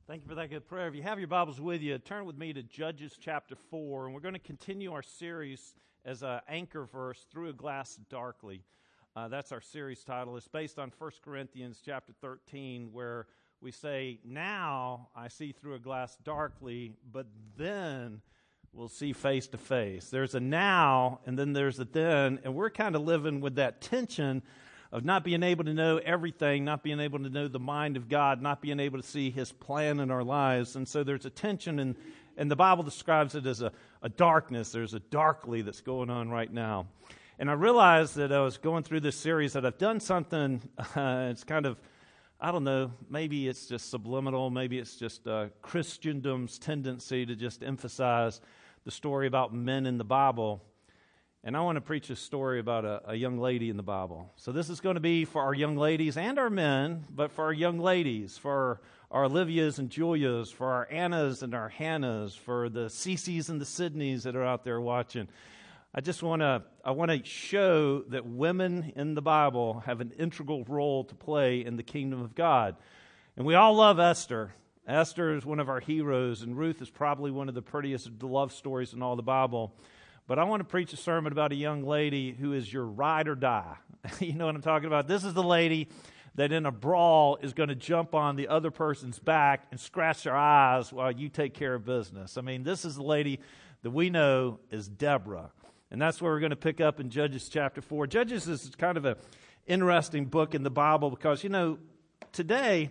Thank you for that good prayer. If you have your Bibles with you, turn with me to Judges chapter 4, and we're going to continue our series as an anchor verse, Through a Glass Darkly. That's our series title. It's based on 1 Corinthians chapter 13, where we say, now I see through a glass darkly, but then we'll see face to face. There's a now, and then there's a then, and we're kind of living with that tension of not being able to know everything, not being able to know the mind of God, not being able to see His plan in our lives. And so there's a tension, and the Bible describes it as a darkness. There's a darkly that's going on right now. And I realized that I was going through this series that I've done something, it's kind of, I don't know, maybe it's just subliminal, maybe it's just Christendom's tendency to just emphasize the story about men in the Bible. And I want to preach a story about a young lady in the Bible. So this is going to be for our young ladies and our men, but for our young ladies, for our Olivias and Julias, for our Annas and our Hannahs, for the Cece's and the Sydneys that are out there watching. I want to show that women in the Bible have an integral role to play in the kingdom of God. And we all love Esther. Esther is one of our heroes, and Ruth is probably one of the prettiest love stories in all the Bible. But I want to preach a sermon about a young lady who is your ride or die. You know what I'm talking about? This is the lady that in a brawl is going to jump on the other person's back and scratch their eyes while you take care of business. I mean, this is the lady that we know is Deborah. And that's where we're going to pick up in Judges chapter 4. Judges is kind of an interesting book in the Bible because, you know, today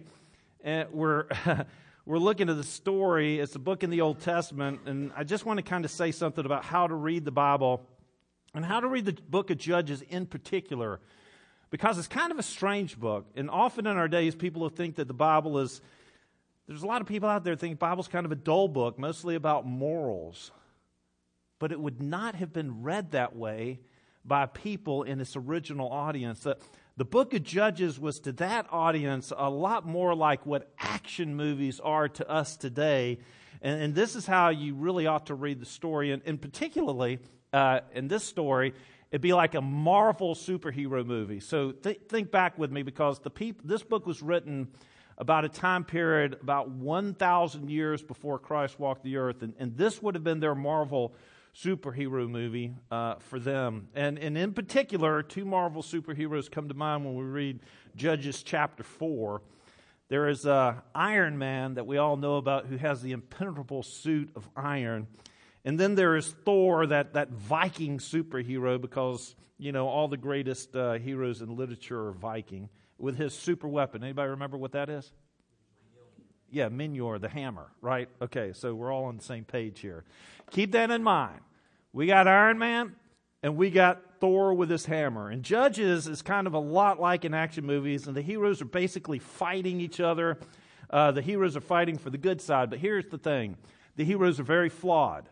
we're looking at the story. It's a book in the Old Testament, and I just want to kind of say something about how to read the Bible and how to read the book of Judges in particular, because it's kind of a strange book. And often in our days, people will think that the Bible is, there's a lot of people out there think the Bible's kind of a dull book, mostly about morals. But it would not have been read that way by people in its original audience. The book of Judges was to that audience a lot more like what action movies are to us today. And this is how you really ought to read the story. And particularly in this story, it'd be like a Marvel superhero movie. So think back with me, because this book was written about a time period about 1,000 years before Christ walked the earth. And this would have been their Marvel superhero movie for them. And in particular, two Marvel superheroes come to mind when we read Judges chapter 4. There is Iron Man that we all know about, who has the impenetrable suit of iron. And then there is Thor, that Viking superhero, because, you know, all the greatest heroes in literature are Viking, with his super weapon. Anybody remember what that is? Yeah, Mjolnir, the hammer, right? Okay, so we're all on the same page here. Keep that in mind. We got Iron Man, and we got Thor with his hammer. And Judges is kind of a lot like in action movies, and the heroes are basically fighting each other. The heroes are fighting for the good side, but here's the thing. The heroes are very flawed,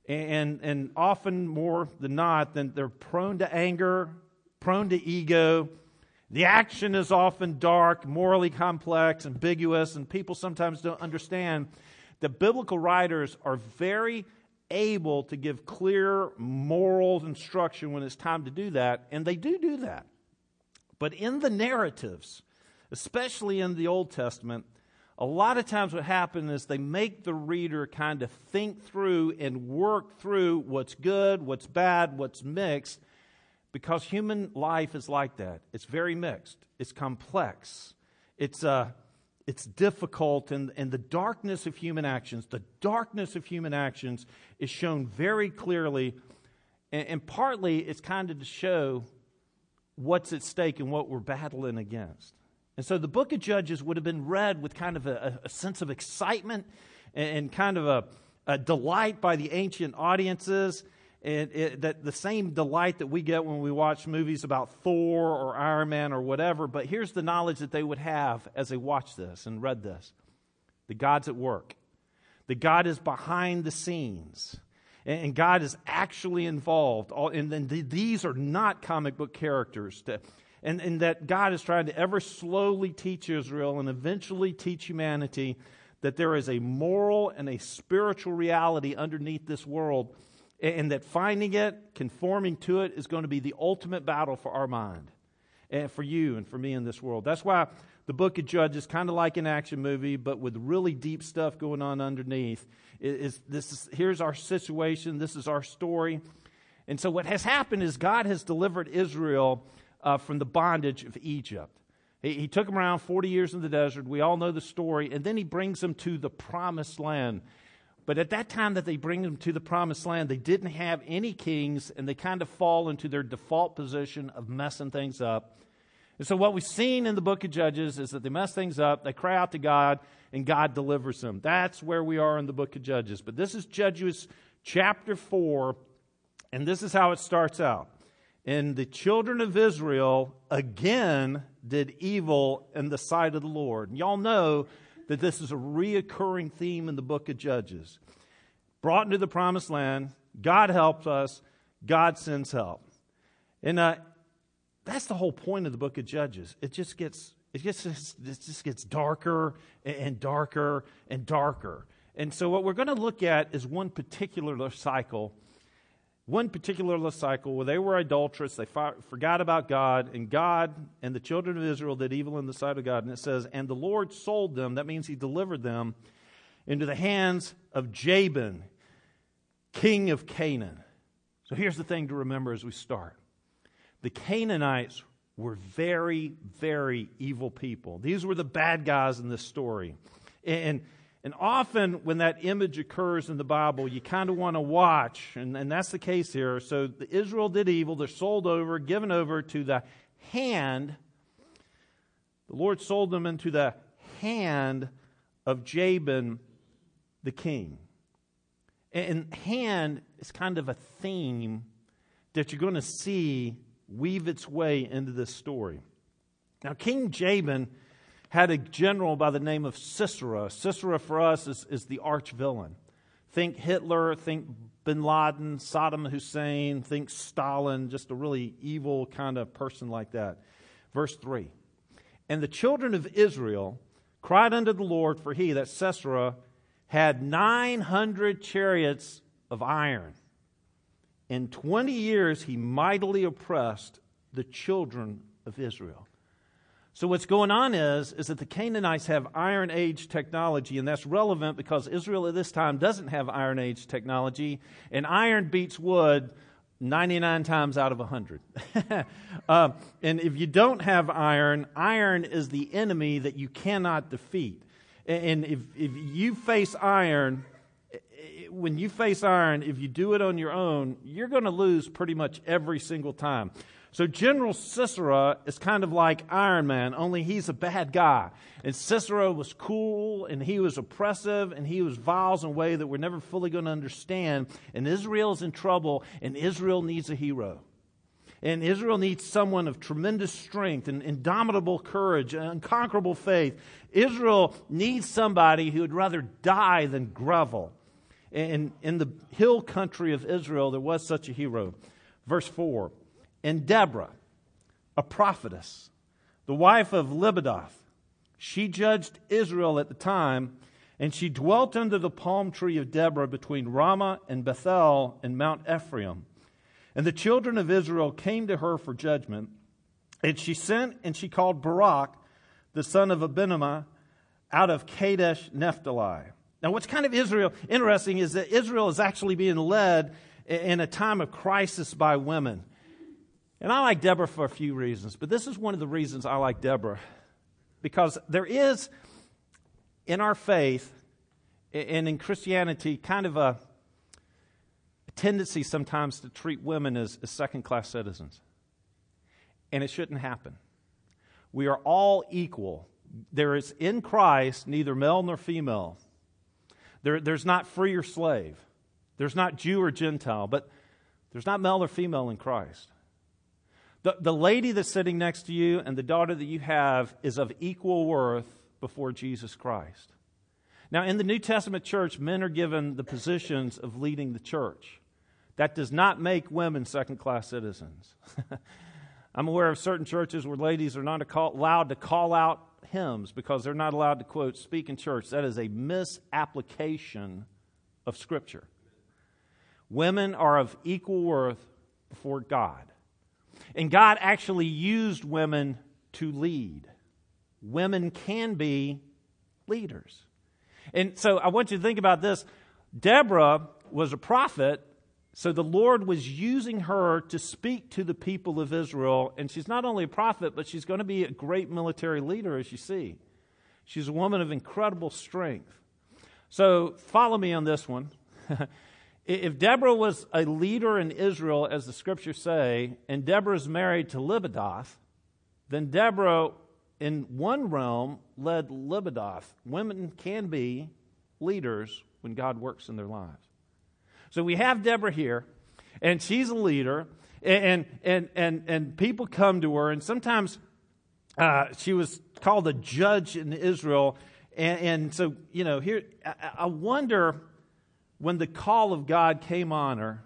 and often more than not, then they're prone to anger, prone to ego. The action is often dark, morally complex, ambiguous, and people sometimes don't understand that biblical writers are very able to give clear moral instruction when it's time to do that, and they do that. But in the narratives, especially in the Old Testament, a lot of times what happens is they make the reader kind of think through and work through what's good, what's bad, what's mixed, because human life is like that. It's very mixed. It's complex. It's difficult, and the darkness of human actions, is shown very clearly, and partly it's kind of to show what's at stake and what we're battling against. And so the book of Judges would have been read with kind of a sense of excitement and kind of a delight by the ancient audiences. That the same delight that we get when we watch movies about Thor or Iron Man or whatever, but here's the knowledge that they would have as they watched this and read this. The God's at work. The God is behind the scenes. And God is actually involved. And then these are not comic book characters. And that God is trying to ever slowly teach Israel and eventually teach humanity that there is a moral and a spiritual reality underneath this world, and that finding it, conforming to it, is going to be the ultimate battle for our mind, and for you and for me in this world. That's why the book of Judges, kind of like an action movie, but with really deep stuff going on underneath. Here's our situation. This is our story. And so what has happened is God has delivered Israel from the bondage of Egypt. He took them around 40 years in the desert. We all know the story. And then he brings them to the promised land. But at that time that they bring them to the promised land, they didn't have any kings, and they kind of fall into their default position of messing things up. And so what we've seen in the book of Judges is that they mess things up, they cry out to God, and God delivers them. That's where we are in the book of Judges. But this is Judges chapter 4, and this is how it starts out. And the children of Israel again did evil in the sight of the Lord. And y'all know that this is a reoccurring theme in the book of Judges. Brought into the promised land, God helps us, God sends help. And that's the whole point of the book of Judges. It just gets darker and darker and darker. And so what we're going to look at is one particular cycle where they were adulterous, they forgot about God and the children of Israel did evil in the sight of God. And it says, and the Lord sold them, that means he delivered them, into the hands of Jabin, king of Canaan. So here's the thing to remember as we start. The Canaanites were very, very evil people. These were the bad guys in this story. And often when that image occurs in the Bible, you kind of want to watch, and that's the case here. So Israel did evil. They're sold over, given over to the hand. The Lord sold them into the hand of Jabin, the king. And hand is kind of a theme that you're going to see weave its way into this story. Now, King Jabin had a general by the name of Sisera. Sisera for us is the arch villain. Think Hitler, think Bin Laden, Saddam Hussein, think Stalin, just a really evil kind of person like that. Verse 3. And the children of Israel cried unto the Lord, for he, that Sisera, had 900 chariots of iron. In 20 years he mightily oppressed the children of Israel. So what's going on is that the Canaanites have Iron Age technology, and that's relevant because Israel at this time doesn't have Iron Age technology, and iron beats wood 99 times out of 100. And if you don't have iron, iron is the enemy that you cannot defeat. And if you face iron, when you face iron, if you do it on your own, you're going to lose pretty much every single time. So General Sisera is kind of like Iron Man, only he's a bad guy. And Sisera was cool, and he was oppressive, and he was vile in a way that we're never fully going to understand. And Israel is in trouble, and Israel needs a hero. And Israel needs someone of tremendous strength and indomitable courage and unconquerable faith. Israel needs somebody who would rather die than grovel. And in the hill country of Israel, there was such a hero. Verse 4. And Deborah, a prophetess, the wife of Libidoth, she judged Israel at the time, and she dwelt under the palm tree of Deborah between Ramah and Bethel and Mount Ephraim. And the children of Israel came to her for judgment, and she sent and she called Barak, the son of Abinadab, out of Kadesh Naphtali. Now, what's kind of interesting is that Israel is actually being led in a time of crisis by women. And I like Deborah for a few reasons, but this is one of the reasons I like Deborah. Because there is, in our faith and in Christianity, kind of a tendency sometimes to treat women as second-class citizens. And it shouldn't happen. We are all equal. There is in Christ neither male nor female. There's not free or slave. There's not Jew or Gentile, but there's not male or female in Christ. The lady that's sitting next to you and the daughter that you have is of equal worth before Jesus Christ. Now, in the New Testament church, men are given the positions of leading the church. That does not make women second-class citizens. I'm aware of certain churches where ladies are not allowed to call out hymns because they're not allowed to, quote, speak in church. That is a misapplication of Scripture. Women are of equal worth before God. And God actually used women to lead. women can be leaders. And so I want you to think about this. Deborah was a prophet, so the Lord was using her to speak to the people of Israel. And she's not only a prophet, but she's going to be a great military leader, as you see. She's a woman of incredible strength. So follow me on this one. If Deborah was a leader in Israel, as the scriptures say, and Deborah is married to Libidoth, then Deborah, in one realm, led Libidoth. Women can be leaders when God works in their lives. So we have Deborah here, and she's a leader, and people come to her, and sometimes she was called a judge in Israel, and so, here, I wonder when the call of God came on her,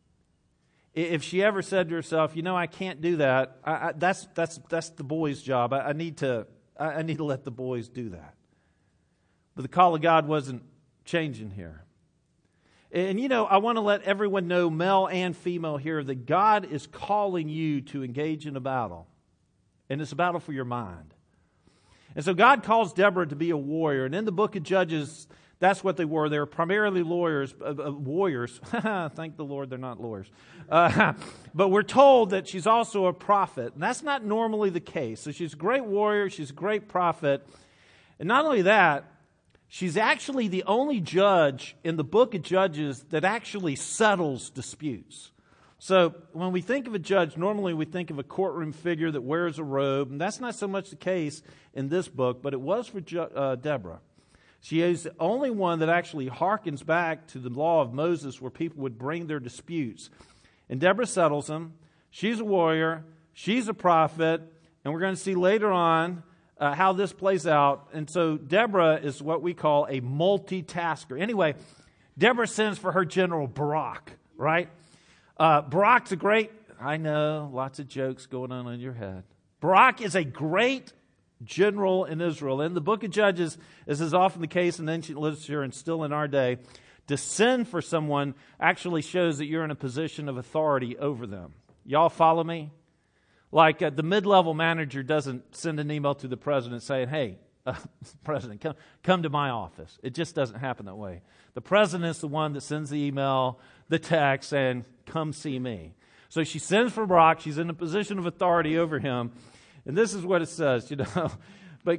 if she ever said to herself, I can't do that. That's the boys' job. I need to let the boys do that. But the call of God wasn't changing here. And I want to let everyone know, male and female here, that God is calling you to engage in a battle. And it's a battle for your mind. And so God calls Deborah to be a warrior. And in the book of Judges, that's what they were. They were primarily warriors. Thank the Lord they're not lawyers. But we're told that she's also a prophet. And that's not normally the case. So she's a great warrior. She's a great prophet. And not only that, she's actually the only judge in the book of Judges that actually settles disputes. So when we think of a judge, normally we think of a courtroom figure that wears a robe. And that's not so much the case in this book, but it was for Deborah. She is the only one that actually harkens back to the law of Moses where people would bring their disputes. And Deborah settles them. She's a warrior. She's a prophet. And we're going to see later on how this plays out. And so Deborah is what we call a multitasker. Anyway, Deborah sends for her general Barak, right? Barak's a great, I know, lots of jokes going on in your head. Barak is a great general in Israel. In the book of Judges, as is often the case in ancient literature and still in our day, to send for someone actually shows that you're in a position of authority over them. Y'all follow me? Like the mid-level manager doesn't send an email to the president saying, hey, President, come to my office. It just doesn't happen that way. The president's the one that sends the email, the text, and come see me. So she sends for Barak. She's in a position of authority over him. And this is what it says, But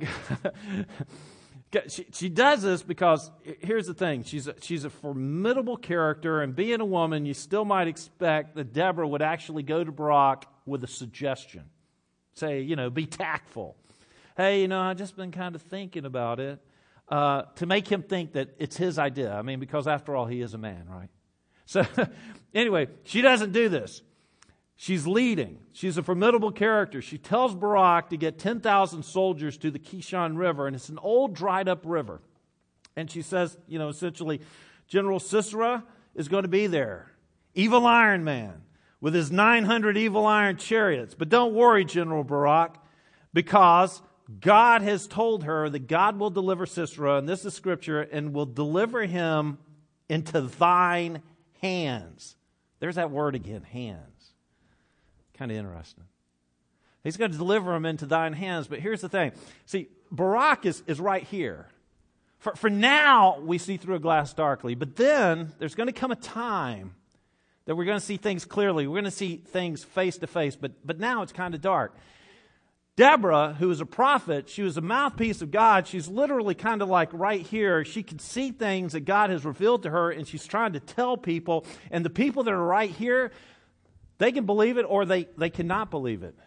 she does this because, here's the thing. She's a formidable character, and being a woman, you still might expect that Deborah would actually go to Barak with a suggestion. Say, be tactful. Hey, I've just been kind of thinking about it, to make him think that it's his idea. I mean, because after all, he is a man, right? So, anyway, she doesn't do this. She's leading. She's a formidable character. She tells Barak to get 10,000 soldiers to the Kishon River, and it's an old dried-up river. And she says, essentially, General Sisera is going to be there. Evil Iron Man with his 900 evil iron chariots. But don't worry, General Barak, because God has told her that God will deliver Sisera, and this is Scripture, and will deliver him into thine hands. There's that word again, hands. Kind of interesting. He's going to deliver him into thine hands, but here's the thing. See, Barak is right here. For now, we see through a glass darkly, but then there's going to come a time that we're going to see things clearly. We're going to see things face to face, but now it's kind of dark. Deborah, who is a prophet, she was a mouthpiece of God. She's literally kind of like right here. She can see things that God has revealed to her, and she's trying to tell people. And the people that are right here, they can believe it or they cannot believe it.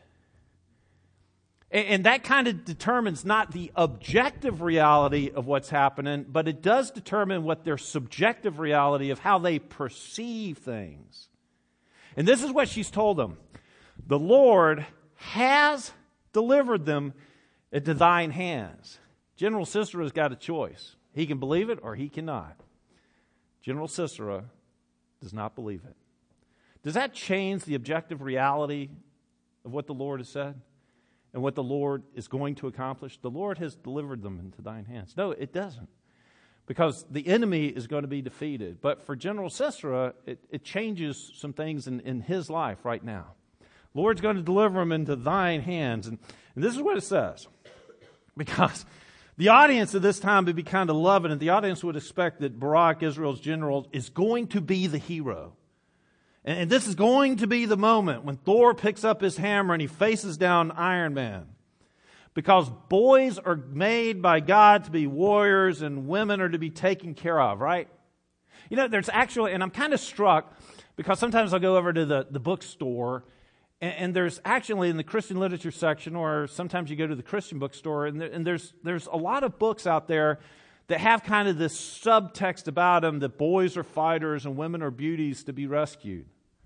And that kind of determines not the objective reality of what's happening, but it does determine what their subjective reality of how they perceive things. And this is what she's told them. The Lord has delivered them into thine hands. General Sisera's got a choice. He can believe it or he cannot. General Sisera does not believe it. Does that change the objective reality of what the Lord has said and what the Lord is going to accomplish? The Lord has delivered them into thine hands. No, it doesn't. Because the enemy is going to be defeated. But for General Sisera, it changes some things in his life right now. Lord's going to deliver him into thine hands. And this is what it says. Because the audience at this time would be kind of loving it. The audience would expect that Barak, Israel's general, is going to be the hero. And this is going to be the moment when Thor picks up his hammer and he faces down Iron Man. Because boys are made by God to be warriors and women are to be taken care of, right? You know, there's actually, and I'm kind of struck because sometimes I'll go over to the bookstore and there's actually in the Christian literature section, or sometimes you go to the Christian bookstore, and there's a lot of books out there that have kind of this subtext about them that boys are fighters and women are beauties to be rescued.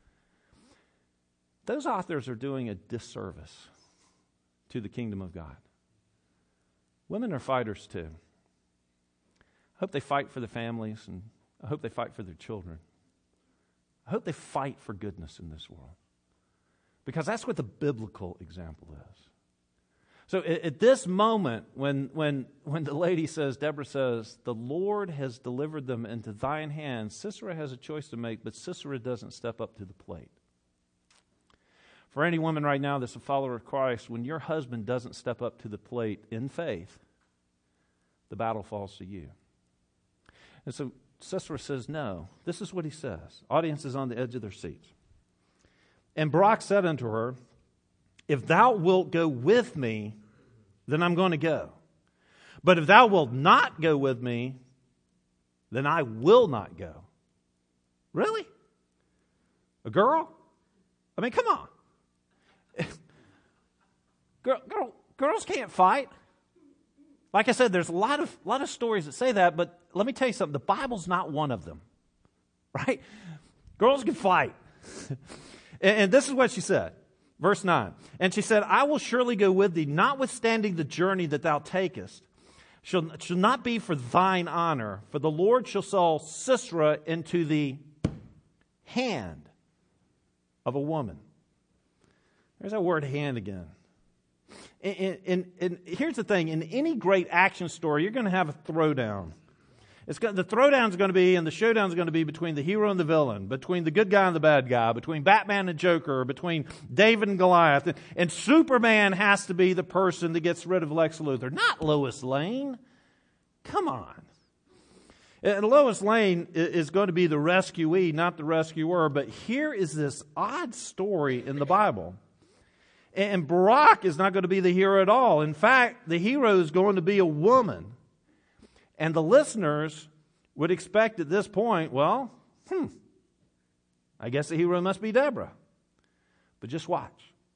Those authors are doing a disservice to the kingdom of God. Women are fighters too. I hope they fight for the families, and I hope they fight for their children. I hope they fight for goodness in this world. Because that's what the biblical example is. So at this moment, when the lady says, Deborah says, the Lord has delivered them into thine hands, Sisera has a choice to make, but Sisera doesn't step up to the plate. For any woman right now that's a follower of Christ, when your husband doesn't step up to the plate in faith, the battle falls to you. And so Sisera says no. This is what he says. Audience is on the edge of their seats. And Barak said unto her, if thou wilt go with me, then I'm going to go. But if thou wilt not go with me, then I will not go. Really? A girl? I mean, come on. Girls can't fight. Like I said, there's a lot of stories that say that, but let me tell you something. The Bible's not one of them. Right? Girls can fight. And this is what she said. Verse 9. And she said, I will surely go with thee, notwithstanding the journey that thou takest. Shall not be for thine honor, for the Lord shall sell Sisera into the hand of a woman. There's that word hand again. And here's the thing. In any great action story, you're going to have a throwdown. The throwdown is going to be, and the showdown is going to be between the hero and the villain, between the good guy and the bad guy, between Batman and Joker, between David and Goliath. And Superman has to be the person that gets rid of Lex Luthor, not Lois Lane. Come on. And Lois Lane is going to be the rescuee, not the rescuer. But here is this odd story in the Bible. And Barak is not going to be the hero at all. In fact, the hero is going to be a woman. And the listeners would expect at this point, well, I guess the hero must be Deborah. But just watch.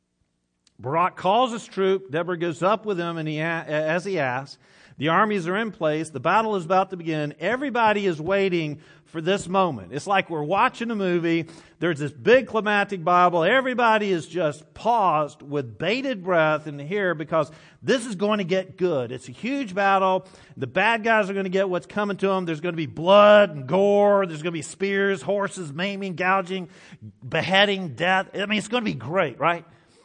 Barak calls his troop. Deborah goes up with him, and as he asks. The armies are in place. The battle is about to begin. Everybody is waiting for this moment. It's like we're watching a movie. There's this big climactic Bible. Everybody is just paused with bated breath in here because this is going to get good. It's a huge battle. The bad guys are going to get what's coming to them. There's going to be blood and gore. There's going to be spears, horses, maiming, gouging, beheading, death. I mean, it's going to be great, right?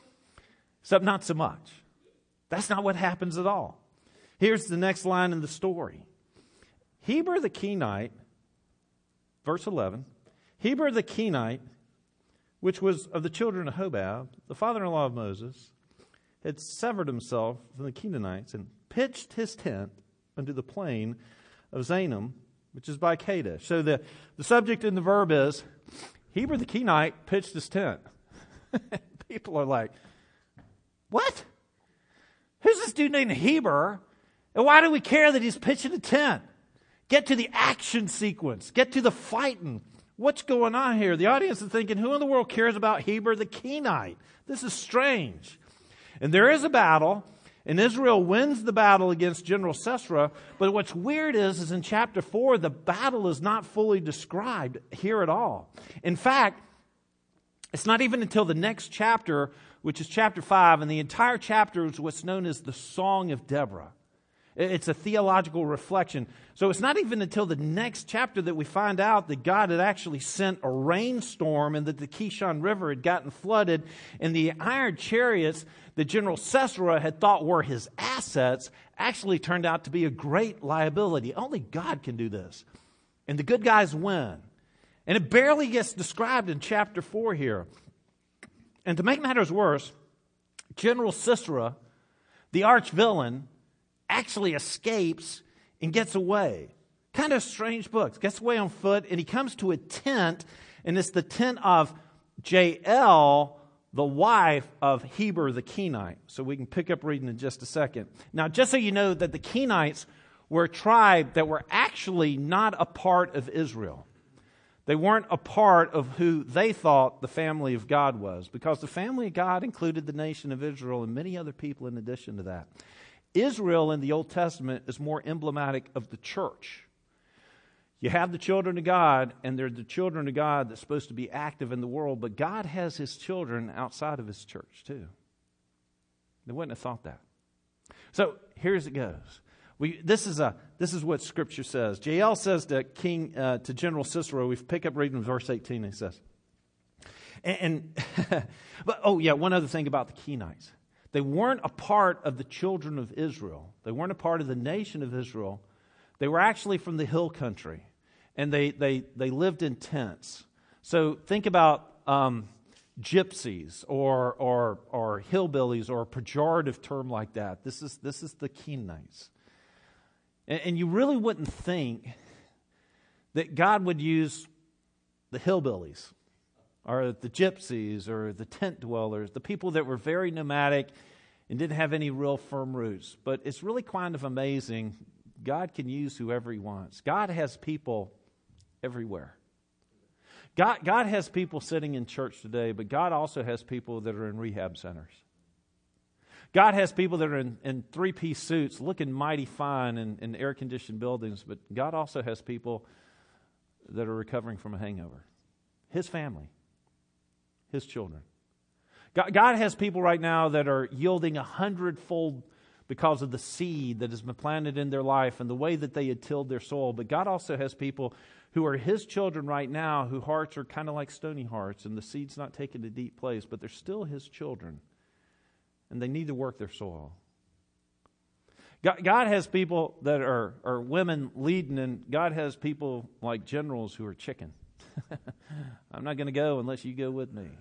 Except not so much. That's not what happens at all. Here's the next line in the story. Heber the Kenite, verse 11, Heber the Kenite, which was of the children of Hobab, the father-in-law of Moses, had severed himself from the Canaanites and pitched his tent unto the plain of Zaanam, which is by Kadesh. So the subject in the verb is, Heber the Kenite pitched his tent. People are like, what? Who's this dude named Heber? And why do we care that he's pitching a tent? Get to the action sequence. Get to the fighting. What's going on here? The audience is thinking, who in the world cares about Heber the Kenite? This is strange. And there is a battle, and Israel wins the battle against General Sisera. But what's weird is in chapter 4, the battle is not fully described here at all. In fact, it's not even until the next chapter, which is chapter 5, and the entire chapter is what's known as the Song of Deborah. It's a theological reflection. So it's not even until the next chapter that we find out that God had actually sent a rainstorm and that the Kishon River had gotten flooded, and the iron chariots that General Sisera had thought were his assets actually turned out to be a great liability. Only God can do this. And the good guys win. And it barely gets described in chapter 4 here. And to make matters worse, General Sisera, the arch villain, actually escapes and gets away. Kind of strange book. Gets away on foot, and he comes to a tent, and it's the tent of Jael, the wife of Heber the Kenite. So we can pick up reading in just a second. Now, just so you know that the Kenites were a tribe that were actually not a part of Israel. They weren't a part of who they thought the family of God was, because the family of God included the nation of Israel and many other people in addition to that. Israel in the Old Testament is more emblematic of the church. You have the children of God, and they're the children of God that's supposed to be active in the world, but God has His children outside of His church too. They wouldn't have thought that. So here's it goes. This is what Scripture says. Jael says to General Sisera. We pick up reading verse 18. He says, one other thing about the Kenites. They weren't a part of the children of Israel. They weren't a part of the nation of Israel. They were actually from the hill country, and they lived in tents. So think about gypsies or hillbillies, or a pejorative term like that. This is the Kenites. And you really wouldn't think that God would use the hillbillies or the gypsies or the tent dwellers, the people that were very nomadic and didn't have any real firm roots. But it's really kind of amazing. God can use whoever He wants. God has people everywhere. God has people sitting in church today, but God also has people that are in rehab centers. God has people that are in three-piece suits looking mighty fine in air-conditioned buildings, but God also has people that are recovering from a hangover. His family, His children. God has people right now that are yielding 100-fold because of the seed that has been planted in their life and the way that they had tilled their soil. But God also has people who are His children right now, whose hearts are kind of like stony hearts, and the seed's not taking a deep place, but they're still His children. And they need to work their soil. God has people that are women leading, and God has people like generals who are chicken. I'm not going to go unless you go with me.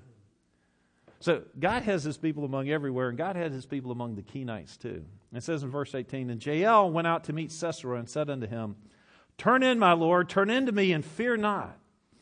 So God has His people among everywhere, and God had His people among the Kenites too. It says in verse 18, and Jael went out to meet Sisera and said unto him, Turn in, my lord, turn in to me, and fear not.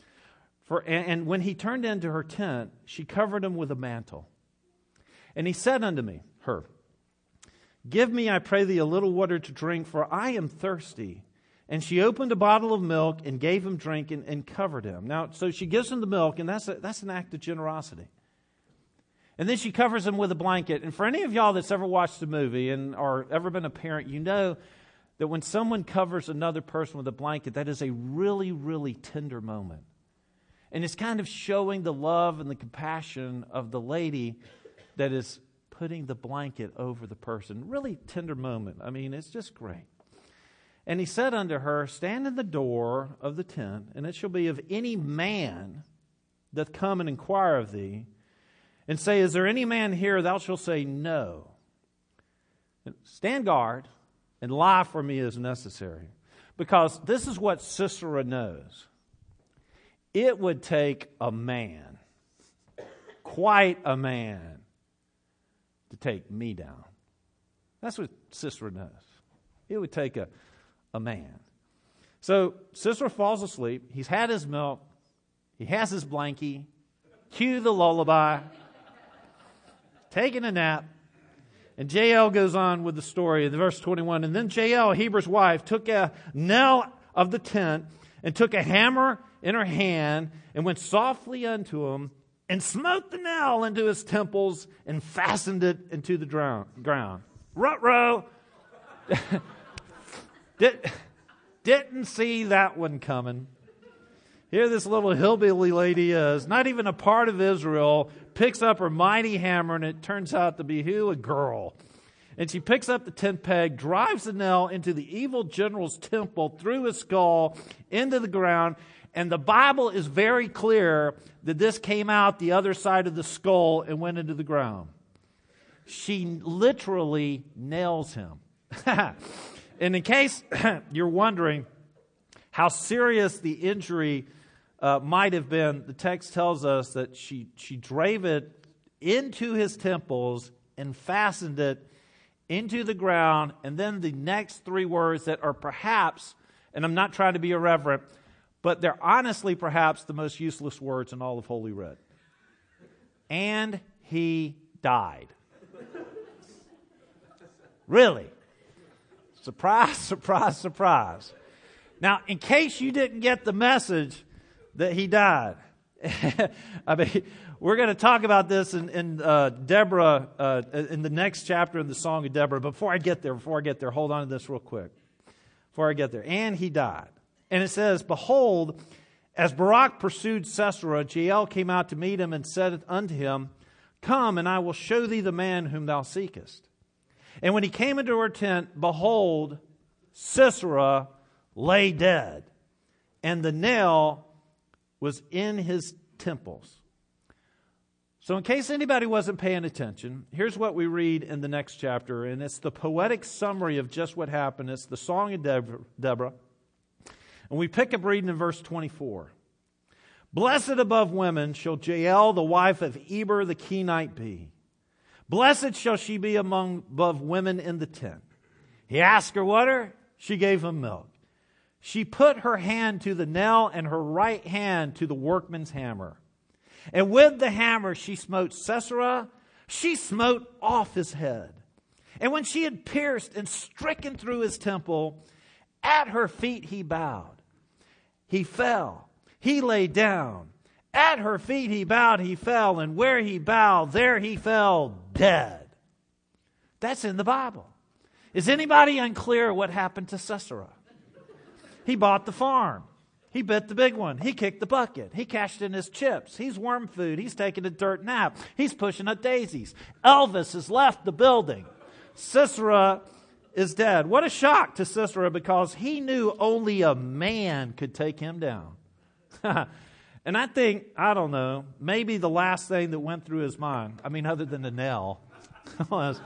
And when he turned into her tent, she covered him with a mantle. And he said unto her, Give me, I pray thee, a little water to drink, for I am thirsty. And she opened a bottle of milk and gave him drink and covered him. Now, so she gives him the milk, and that's an act of generosity. And then she covers him with a blanket. And for any of y'all that's ever watched a movie or ever been a parent, you know that when someone covers another person with a blanket, that is a really, really tender moment. And it's kind of showing the love and the compassion of the lady that is putting the blanket over the person. Really tender moment. I mean, it's just great. And he said unto her, Stand in the door of the tent, and it shall be of any man doth come and inquire of thee, and say, Is there any man here? Thou shalt say, No. And stand guard and lie for me as necessary. Because this is what Sisera knows. It would take a man, quite a man, to take me down. That's what Sisera knows. It would take a man. So Sisera falls asleep. He's had his milk. He has his blankie. Cue the lullaby. Taking a nap. And Jael goes on with the story in verse 21. And then Jael, Heber's wife, took a nail of the tent and took a hammer in her hand and went softly unto him and smote the nail into his temples and fastened it into the ground. Ruh-roh! Didn't see that one coming. Here this little hillbilly lady is, not even a part of Israel, picks up her mighty hammer, and it turns out to be who? A girl. And she picks up the tent peg, drives the nail into the evil general's temple, through his skull, into the ground. And the Bible is very clear that this came out the other side of the skull and went into the ground. She literally nails him. And in case you're wondering how serious the injury might have been, the text tells us that she drave it into his temples and fastened it into the ground, and then the next three words that are perhaps, and I'm not trying to be irreverent, but they're honestly perhaps the most useless words in all of Holy Writ. And he died. Really? Surprise, surprise, surprise. Now, in case you didn't get the message that he died, I mean, we're going to talk about this in Deborah, in the next chapter in the Song of Deborah. Before I get there, hold on to this real quick. Before I get there. And he died. And it says, behold, as Barak pursued Sisera, Jael came out to meet him and said unto him, come, and I will show thee the man whom thou seekest. And when he came into her tent, behold, Sisera lay dead, and the nail was in his temples. So in case anybody wasn't paying attention, here's what we read in the next chapter, and it's the poetic summary of just what happened. It's the Song of Deborah. And we pick up reading in verse 24. Blessed above women shall Jael, the wife of Eber the Kenite, be. Blessed shall she be above women in the tent. He asked her water, she gave him milk. She put her hand to the nail and her right hand to the workman's hammer. And with the hammer she smote Sisera, she smote off his head. And when she had pierced and stricken through his temple, at her feet he bowed. He fell. He lay down. At her feet he bowed, he fell. And where he bowed, there he fell dead. That's in the Bible. Is anybody unclear what happened to Sisera? He bought the farm. He bit the big one. He kicked the bucket. He cashed in his chips. He's worm food. He's taking a dirt nap. He's pushing up daisies. Elvis has left the building. Sisera is dead. What a shock to Sisera, because he knew only a man could take him down. And I think, I don't know, maybe the last thing that went through his mind, I mean, other than the nail, was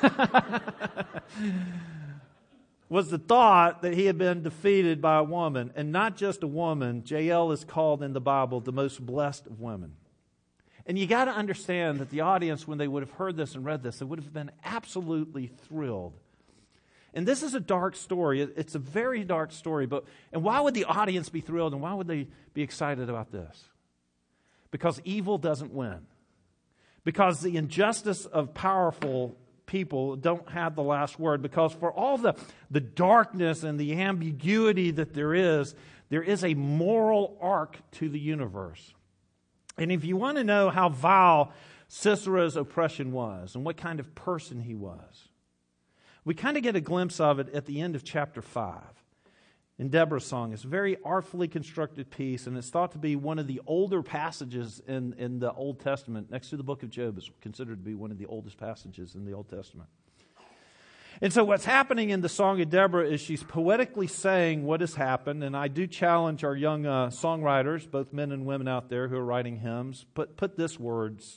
the thought that he had been defeated by a woman. And not just a woman. Jael is called in the Bible the most blessed of women. And you got to understand that the audience, when they would have heard this and read this, they would have been absolutely thrilled. And this is a dark story. It's a very dark story. And why would the audience be thrilled, and why would they be excited about this? Because evil doesn't win. Because the injustice of powerful people don't have the last word. Because for all the darkness and the ambiguity that there is a moral arc to the universe. And if you want to know how vile Sisera's oppression was and what kind of person he was, we kind of get a glimpse of it at the end of chapter 5 in Deborah's song. It's a very artfully constructed piece, and it's thought to be one of the older passages in the Old Testament. Next to the book of Job, it's considered to be one of the oldest passages in the Old Testament. And so what's happening in the Song of Deborah is she's poetically saying what has happened, and I do challenge our young songwriters, both men and women out there who are writing hymns, put these words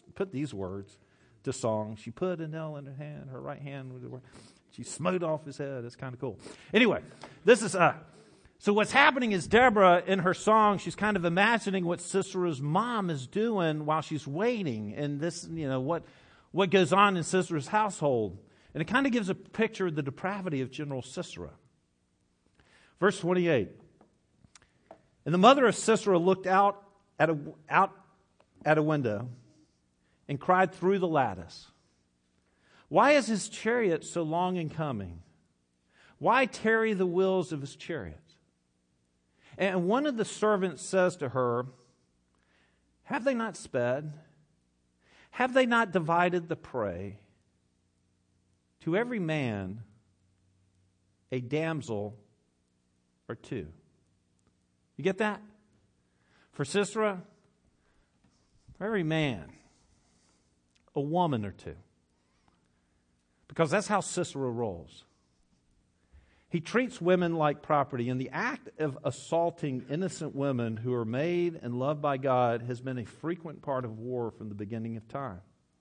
to song. She put a nail in her hand, her right hand with the word. She smote off his head. It's kind of cool. Anyway, this is so what's happening is Deborah, in her song, she's kind of imagining what Sisera's mom is doing while she's waiting, and this, what goes on in Sisera's household. And it kind of gives a picture of the depravity of General Sisera. Verse 28. And the mother of Sisera looked out at a window and cried through the lattice, why is his chariot so long in coming? Why tarry the wheels of his chariot? And one of the servants says to her, have they not sped? Have they not divided the prey? To every man a damsel or two. You get that? For Sisera, for every man, a woman or two. Because that's how Sisera rolls. He treats women like property, and the act of assaulting innocent women who are made and loved by God has been a frequent part of war from the beginning of time.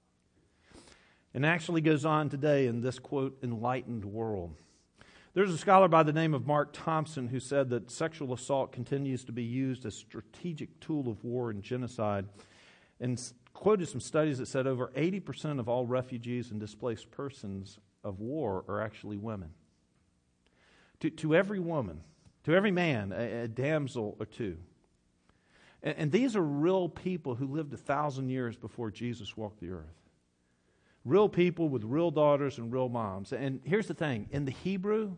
And actually goes on today in this, quote, enlightened world. There's a scholar by the name of Mark Thompson who said that sexual assault continues to be used as a strategic tool of war and genocide, and quoted some studies that said over 80% of all refugees and displaced persons of war are actually women. To every woman, to every man, a damsel or two. And these are real people who lived 1,000 years before Jesus walked the earth. Real people with real daughters and real moms. And here's the thing. In the Hebrew,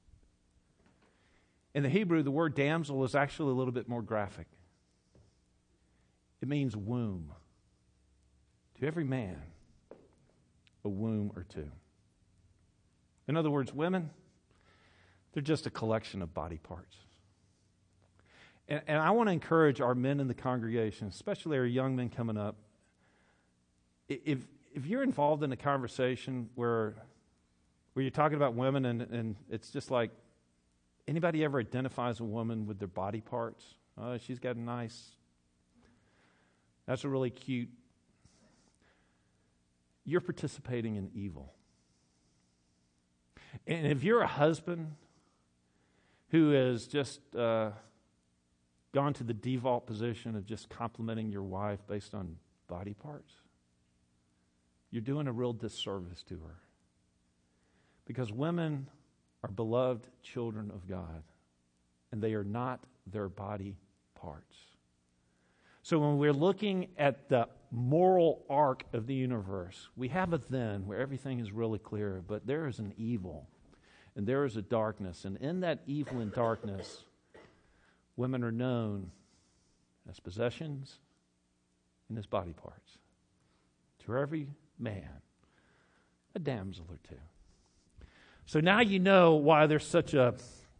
the word damsel is actually a little bit more graphic. It means womb. To every man, a womb or two. In other words, women, they're just a collection of body parts. And I want to encourage our men in the congregation, especially our young men coming up, if you're involved in a conversation where you're talking about women and it's just like, anybody ever identifies a woman with their body parts? Oh, she's got a nice, that's a really cute. You're participating in evil. And if you're a husband who has just gone to the default position of just complimenting your wife based on body parts, you're doing a real disservice to her. Because women are beloved children of God, and they are not their body parts. So when we're looking at the moral arc of the universe, we have a then where everything is really clear, but there is an evil, and there is a darkness. And in that evil and darkness, women are known as possessions and as body parts. To every man, a damsel or two. So now you know why there's such a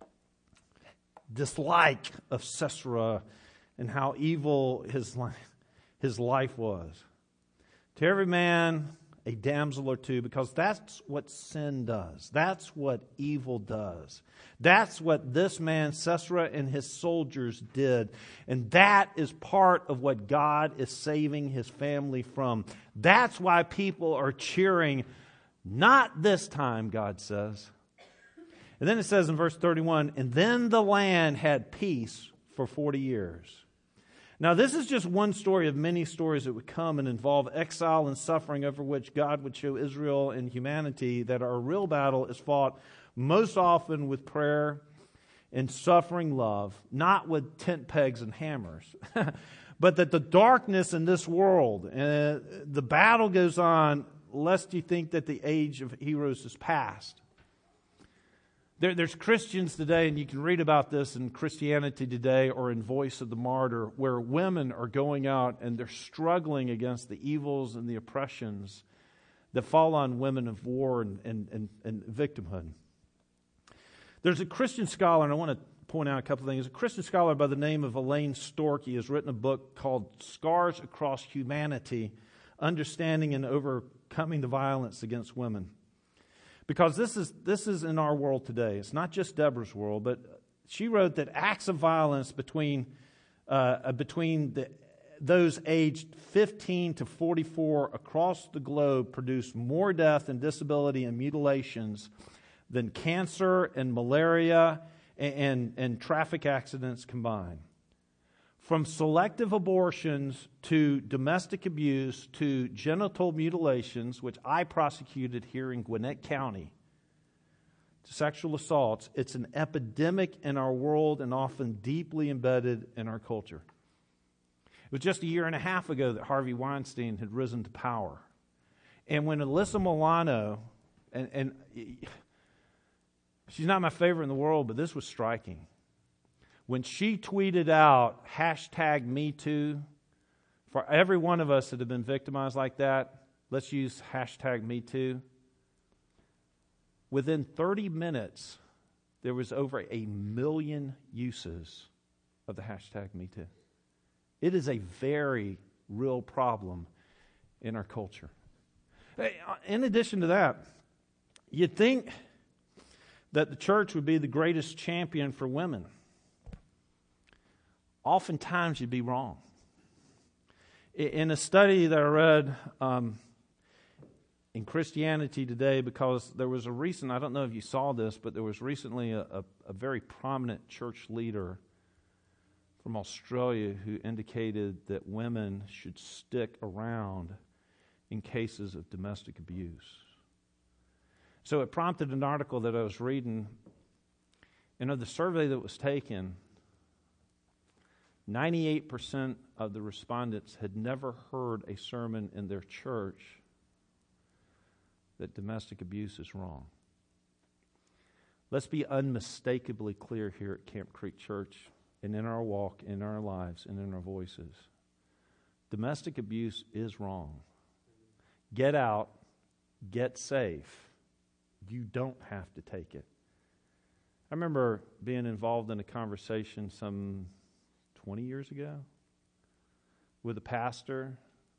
dislike of Sisera and how evil his life was. To every man, a damsel or two, because that's what sin does. That's what evil does. That's what this man, Sisera, and his soldiers did. And that is part of what God is saving his family from. That's why people are cheering, not this time, God says. And then it says in verse 31, and then the land had peace for 40 years. Now, this is just one story of many stories that would come and involve exile and suffering over which God would show Israel and humanity that our real battle is fought most often with prayer and suffering love, not with tent pegs and hammers. But that the darkness in this world, the battle goes on, lest you think that the age of heroes is past. There's Christians today, and you can read about this in Christianity Today or in Voice of the Martyr, where women are going out and they're struggling against the evils and the oppressions that fall on women of war and victimhood. There's a Christian scholar, and I want to point out a couple of things. A Christian scholar by the name of Elaine Storkey has written a book called Scars Across Humanity, Understanding and Overcoming the Violence Against Women. Because this is in our world today. It's not just Deborah's world, but she wrote that acts of violence between those aged 15 to 44 across the globe produce more death and disability and mutilations than cancer and malaria and traffic accidents combined. From selective abortions to domestic abuse to genital mutilations, which I prosecuted here in Gwinnett County, to sexual assaults, it's an epidemic in our world and often deeply embedded in our culture. It was just a year and a half ago that Harvey Weinstein had risen to power. And when Alyssa Milano, and she's not my favorite in the world, but this was striking. When she tweeted out, #MeToo, for every one of us that have been victimized like that, let's use #MeToo. Within 30 minutes, there was over 1 million uses of the #MeToo. It is a very real problem in our culture. In addition to that, you'd think that the church would be the greatest champion for women. Oftentimes you'd be wrong. In a study that I read in Christianity Today, because there was a recent, I don't know if you saw this, but there was recently a very prominent church leader from Australia who indicated that women should stick around in cases of domestic abuse. So it prompted an article that I was reading. The survey that was taken, 98% of the respondents had never heard a sermon in their church that domestic abuse is wrong. Let's be unmistakably clear here at Camp Creek Church and in our walk, in our lives, and in our voices. Domestic abuse is wrong. Get out, get safe. You don't have to take it. I remember being involved in a conversation some 20 years ago with a pastor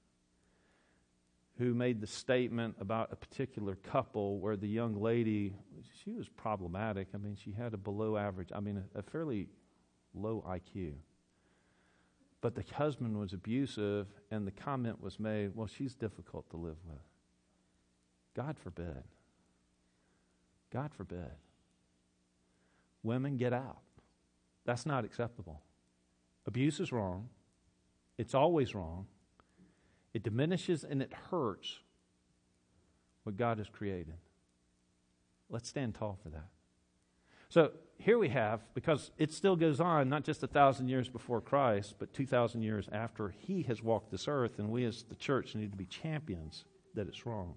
who made the statement about a particular couple where the young lady, she was problematic. I mean, she had a below average, a fairly low IQ. But the husband was abusive, and the comment was made, well, she's difficult to live with. God forbid. God forbid. Women, get out. That's not acceptable. Abuse is wrong. It's always wrong. It diminishes and it hurts what God has created. Let's stand tall for that. So here we have, because it still goes on, not just 1,000 years before Christ, but 2,000 years after He has walked this earth, and we as the church need to be champions that it's wrong.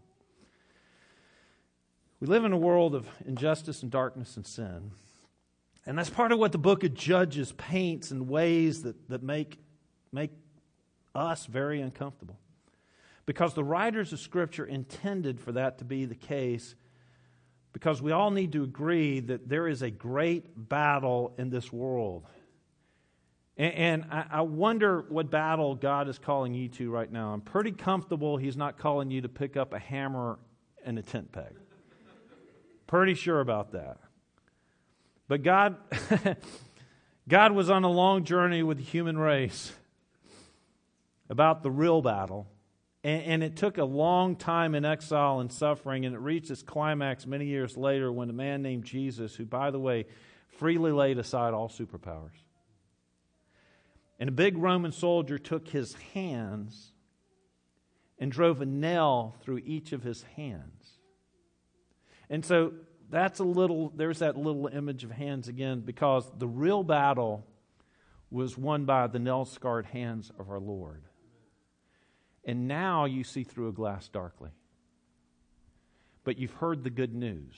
We live in a world of injustice and darkness and sin. And that's part of what the book of Judges paints in ways that make us very uncomfortable. Because the writers of Scripture intended for that to be the case, because we all need to agree that there is a great battle in this world. And I wonder what battle God is calling you to right now. I'm pretty comfortable He's not calling you to pick up a hammer and a tent peg. Pretty sure about that. But God was on a long journey with the human race about the real battle. And it took a long time in exile and suffering, and it reached its climax many years later when a man named Jesus, who, by the way, freely laid aside all superpowers. And a big Roman soldier took his hands and drove a nail through each of his hands. And so there's that little image of hands again, because the real battle was won by the nail-scarred hands of our Lord. And now you see through a glass darkly. But you've heard the good news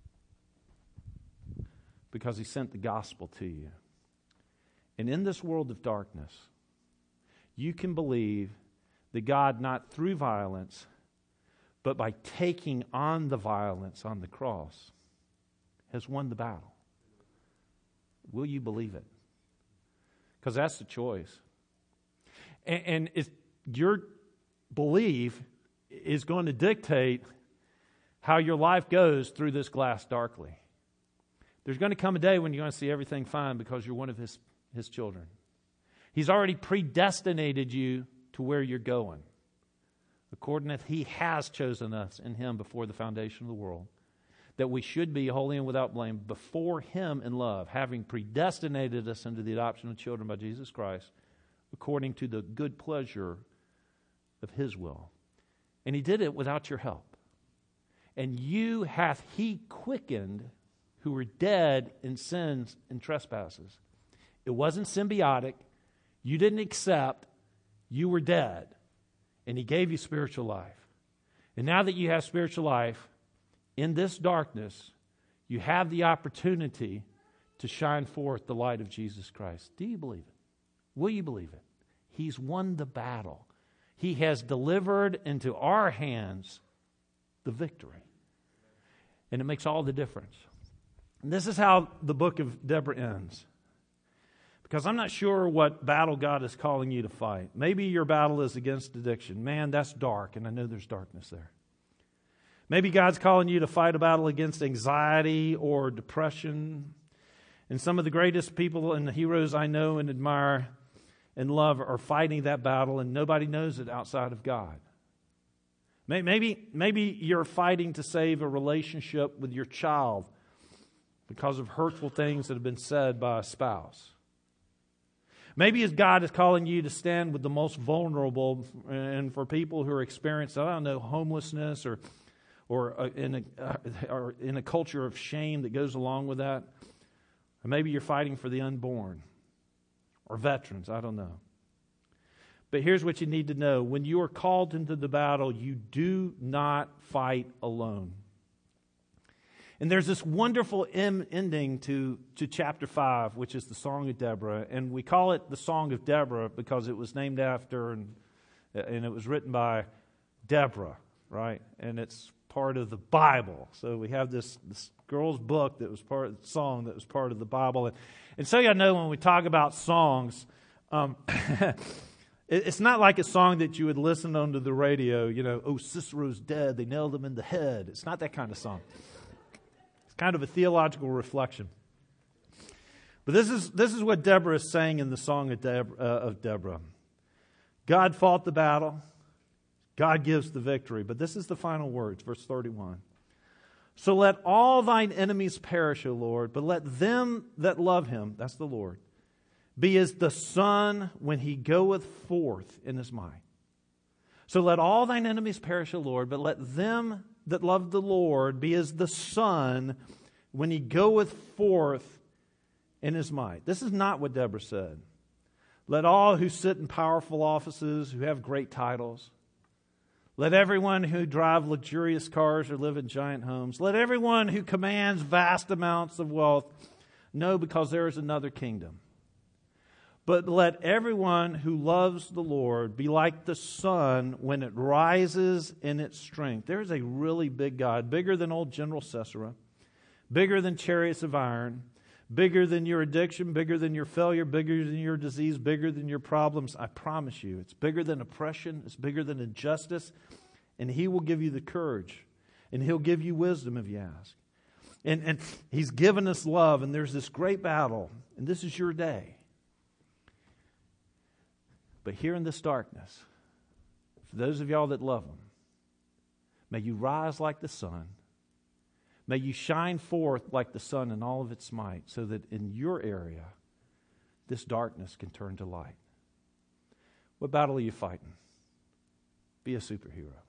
because He sent the gospel to you. And in this world of darkness, you can believe that God, not through violence, but by taking on the violence on the cross, has won the battle. Will you believe it? Because that's the choice. And it's your belief is going to dictate how your life goes through this glass darkly. There's going to come a day when you're going to see everything fine because you're one of His children. He's already predestinated you to where you're going, according to He has chosen us in Him before the foundation of the world, that we should be holy and without blame before Him in love, having predestinated us into the adoption of children by Jesus Christ, according to the good pleasure of His will. And He did it without your help. And you hath He quickened who were dead in sins and trespasses. It wasn't symbiotic. You didn't accept. You were dead. And He gave you spiritual life. And now that you have spiritual life, in this darkness, you have the opportunity to shine forth the light of Jesus Christ. Do you believe it? Will you believe it? He's won the battle. He has delivered into our hands the victory. And it makes all the difference. And this is how the book of Deborah ends. Because I'm not sure what battle God is calling you to fight. Maybe your battle is against addiction. Man, that's dark, and I know there's darkness there. Maybe God's calling you to fight a battle against anxiety or depression. And some of the greatest people and the heroes I know and admire and love are fighting that battle, and nobody knows it outside of God. Maybe you're fighting to save a relationship with your child because of hurtful things that have been said by a spouse. Maybe as God is calling you to stand with the most vulnerable, and for people who are experiencing, homelessness or in a culture of shame that goes along with that. Or maybe you're fighting for the unborn or veterans, I don't know. But here's what you need to know. When you are called into the battle, you do not fight alone. And there's this wonderful ending to chapter 5, which is the Song of Deborah. And we call it the Song of Deborah because it was named after and it was written by Deborah, right? And it's part of the Bible. So we have this girl's book that was part of the song that was part of the Bible. And so you know when we talk about songs, it's not like a song that you would listen onto the radio, you know, oh, Cicero's dead, they nailed him in the head. It's not that kind of song. It's kind of a theological reflection. But this is what Deborah is saying in the Song of Deborah. God fought the battle. God gives the victory. But this is the final words, verse 31. So let all thine enemies perish, O Lord, but let them that love him, that's the Lord, be as the sun when he goeth forth in his might. So let all thine enemies perish, O Lord, but let them that love the Lord be as the sun when he goeth forth in his might. This is not what Deborah said. Let all who sit in powerful offices, who have great titles, let everyone who drive luxurious cars or live in giant homes, let everyone who commands vast amounts of wealth know because there is another kingdom. But let everyone who loves the Lord be like the sun when it rises in its strength. There's a really big God, bigger than old General Sisera, bigger than chariots of iron, bigger than your addiction, bigger than your failure, bigger than your disease, bigger than your problems. I promise you, it's bigger than oppression, it's bigger than injustice, and he will give you the courage, and he'll give you wisdom if you ask. And he's given us love, and there's this great battle, and this is your day. But here in this darkness, for those of y'all that love him, may you rise like the sun. May you shine forth like the sun in all of its might, so that in your area, this darkness can turn to light. What battle are you fighting? Be a superhero.